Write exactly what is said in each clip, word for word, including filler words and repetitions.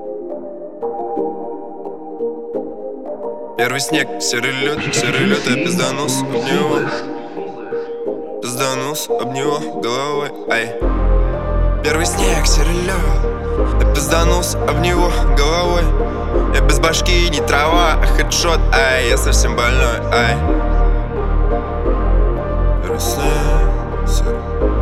Первый снег, серый лед, серый лед, я пизданулся об него. Пизданулся об него головой, ай. Первый снег, серый лед, я пизданулся об него головой. Я без башки, не трава, а хедшот, ай. Я совсем больной, ай. Первый снег, серый,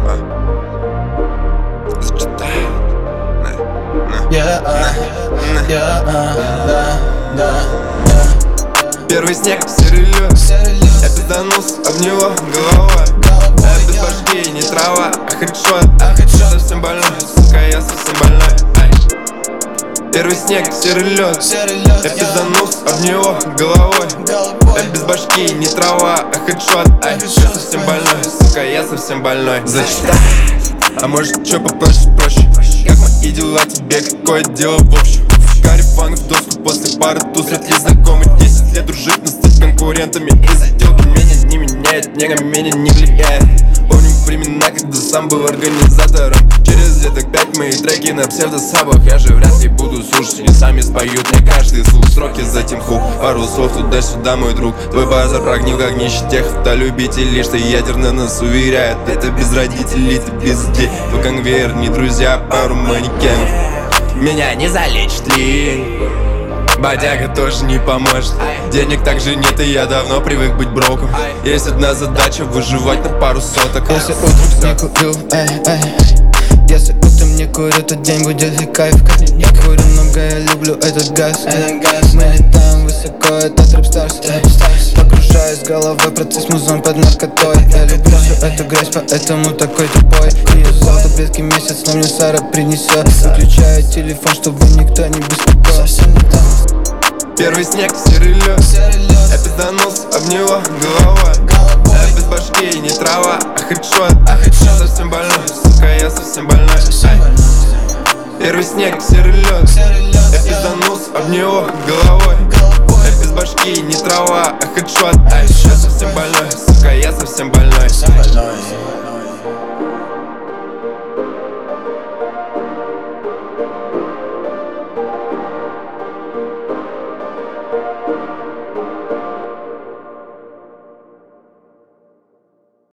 а. Зачитай. Yeah, uh, yeah, uh, да, да. Первый снег, серый лед, я пизданулся об него головой. Я без башки, не трава, а хедшот, я совсем больной, сука, я совсем больной, ай. Первый снег, серый лед, я пизданулся об него головой. Я без башки, не трава, а хедшот, ай. Я совсем больной, сука, я совсем больной. Зачитай, а может чё попроще, проще? Как мои дела, тебе какое дело в общем? Гарри фанк в доску после пары туз, лет ли знакомы. Десять лет дружить, но стать конкурентами из-за делки меня не меняет, не меня не влияет. Помню времена, когда сам был организатором. Через лет пять мои треки на псевдосабах. Я же вряд ли буду слушать, они сами споют мне каждый слух. Сроки затем хук, пару слов туда-сюда, мой друг. Твой базар прогнил, как нищий тех автолюбителей, что ядерно нас уверяет. Это без родителей, ты без детей. Твой конвейер, не друзья, пару манекенов. Меня не залечит ли? Бодяга тоже не поможет. Денег также нет, и я давно привык быть броком. Есть одна задача — выживать на пару соток. Если утром не курю, эй, эй. Если утром не курю, то день будет и кайф. Я курю много, я люблю этот газ. Мы летаем высоко, это Trap Stars. Погружаюсь головой, процесс музон под наркотой. Я люблю всю эту грязь, поэтому такой тупой. Ее золото, близкий месяц, но мне Сара принесет. Выключаю телефон, чтобы никто не беспокоил. Первый снег, серый лед, я пизданулся об него головой. Я без башки, не трава, а хедшот, я совсем больной, сука, я совсем больной, ай. Первый снег, серый лед, я пизданулся об него головой. Я без башки, не трава, а хедшот, ай. Я совсем больной, сука, я совсем больной.